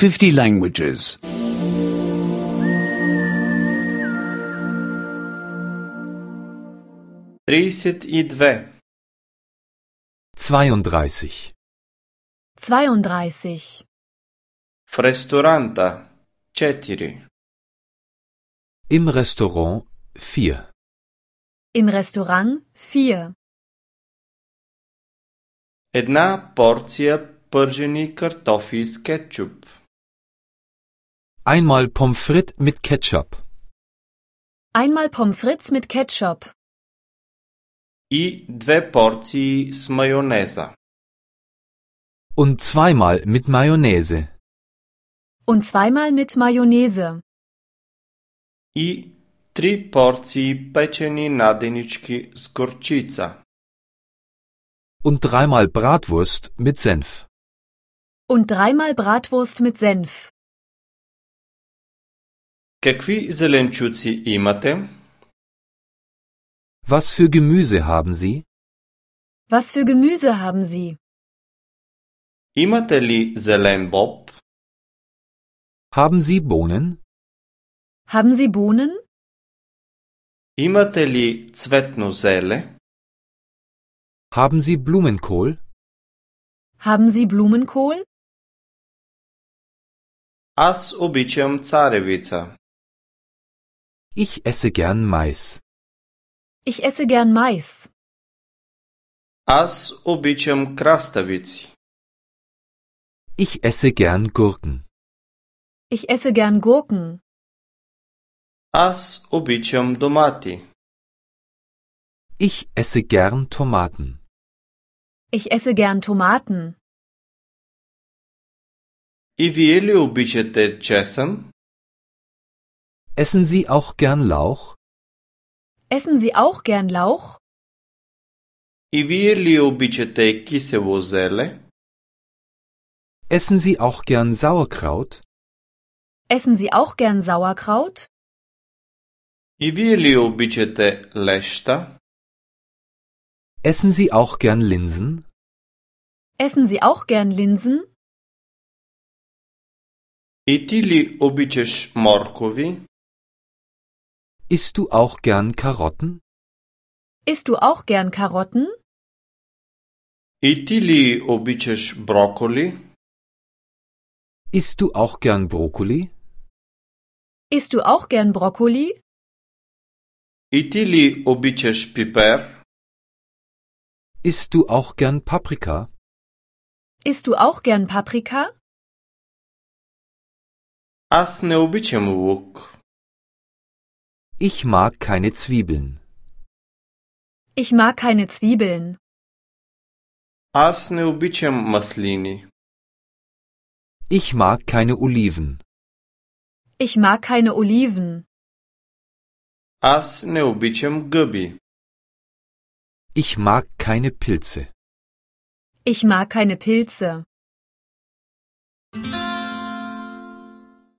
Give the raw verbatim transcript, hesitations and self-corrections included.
fifty languages. тридесет и две. zweiunddreißig. zweiunddreißig. В ресторанта четири. Im Restaurant vier. Im Restaurant vier. Една порция пържени картофи с кетчуп. Einmal Pommes frites mit Ketchup. Einmal Pommes frites mit Ketchup. И две порции с майонеза. Und zweimal mit Mayonnaise. Und zweimal mit Mayonnaise. И три порции печени наденички с горчица. Und dreimal Bratwurst mit Senf. Und dreimal Bratwurst mit Senf. Какви зеленчуци имате? Was für Gemüse haben Sie? Was für Gemüse haben Sie? Имате ли зелен боб? Haben Sie Bohnen? Haben Sie Bohnen? Имате ли цветно зеле? Haben Sie Blumenkohl? Haben Sie Blumenkohl? Аз обичам царевица. Ich esse gern Mais. Ich esse gern Mais. Аз обичам краставици. Ich esse gern Gurken. Ich esse gern Gurken. Аз обичам домати. Ich esse gern Tomaten. Ich esse gern Tomaten. И вие ли обичате чесън? Essen Sie auch gern Lauch? Essen Sie auch gern Lauch? И вие ли обичате кисело зеле? Essen Sie auch gern Sauerkraut? Essen Sie auch gern Sauerkraut? И вие ли обичате леща? Essen Sie auch gern Linsen? Essen Sie auch gern Linsen? И ти ли обичаш моркови? Isst du auch gern Karotten? Isst du auch gern Karotten? И ти ли обичаш броколи? Isst du auch gern Brokkoli? Isst du auch gern Brokkoli? И ти ли обичаш пипер? Isst du auch gern Paprika? Isst du auch gern Paprika? Аз не обичам лук. Ich mag keine Zwiebeln. Ich mag keine Zwiebeln. Аз не обичам маслини. Ich mag keine Oliven. Ich mag keine Oliven. Аз не обичам гъби. Ich mag keine Pilze. Ich mag keine Pilze.